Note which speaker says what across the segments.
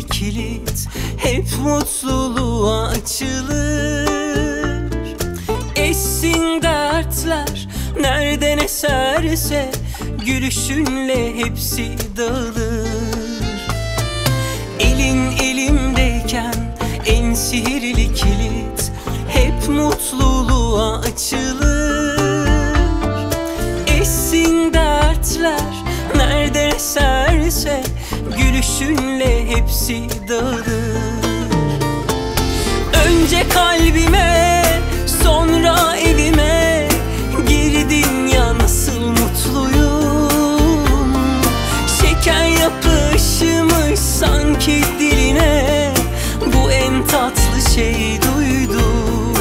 Speaker 1: sihirli kilit hep mutluluğa açılır. Eşsin dertler nereden eserse, gülüşünle hepsi dağılır. Elin elimdeyken en sihirli kilit hep mutluluğa açılır. Eşsin dertler nereden eserse, gülüşünle hepsi dağılır. Önce kalbime, sonra evime girdin ya, nasıl mutluyum. Şeker yapışmış sanki diline, bu en tatlı şey duydum.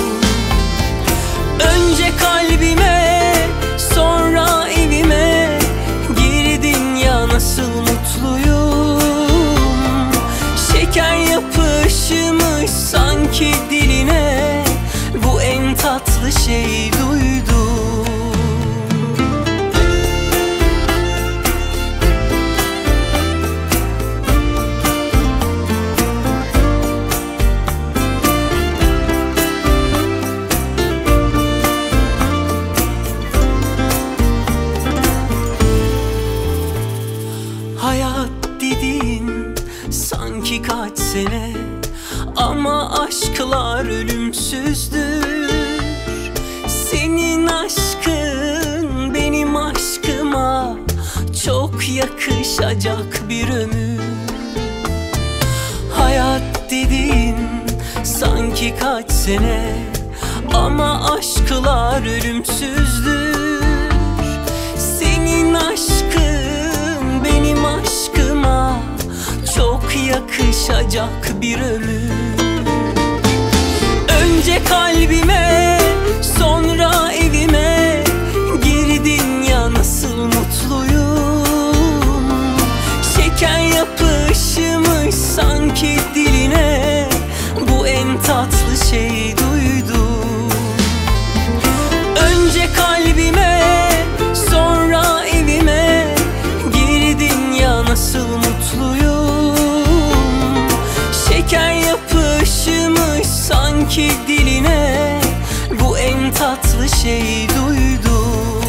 Speaker 1: Önce kalbime, sonra evime girdin ya, nasıl mutluyum. Şeker yapışmış sanki diline, bu en tatlı şey duydum. Hayat dediğin sanki kaç sene, ama aşklar ölümsüzdür. Senin aşkın benim aşkıma çok yakışacak bir ömür. Hayat dediğin sanki kaç sene, ama aşklar ölümsüzdür. Senin aşkın benim aşkıma çok yakışacak bir ömür. Önce kalbime, sonra evime girdin ya, nasıl mutluyum. Şeker yapışmış sanki diline, bu en tatlı şey duydum. Önce kalbime, sonra evime girdin ya, nasıl mutluyum. Şeker yapışmış sanki diline, bu en tatlı şey duydum.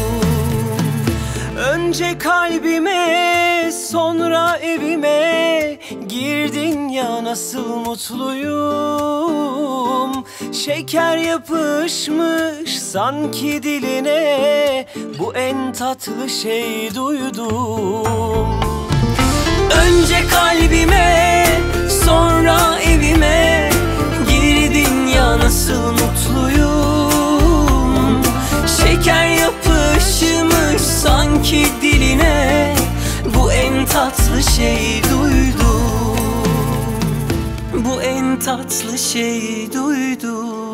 Speaker 1: Önce kalbime, sonra evime girdin ya, nasıl mutluyum. Şeker yapışmış sanki diline, bu en tatlı şey duydum. Önce kalbime, sonra evime girdin ya, nasıl mutluyum. Şeker yapışmış sanki diline, bu en tatlı şey duydum. Bu en tatlı şey duydum.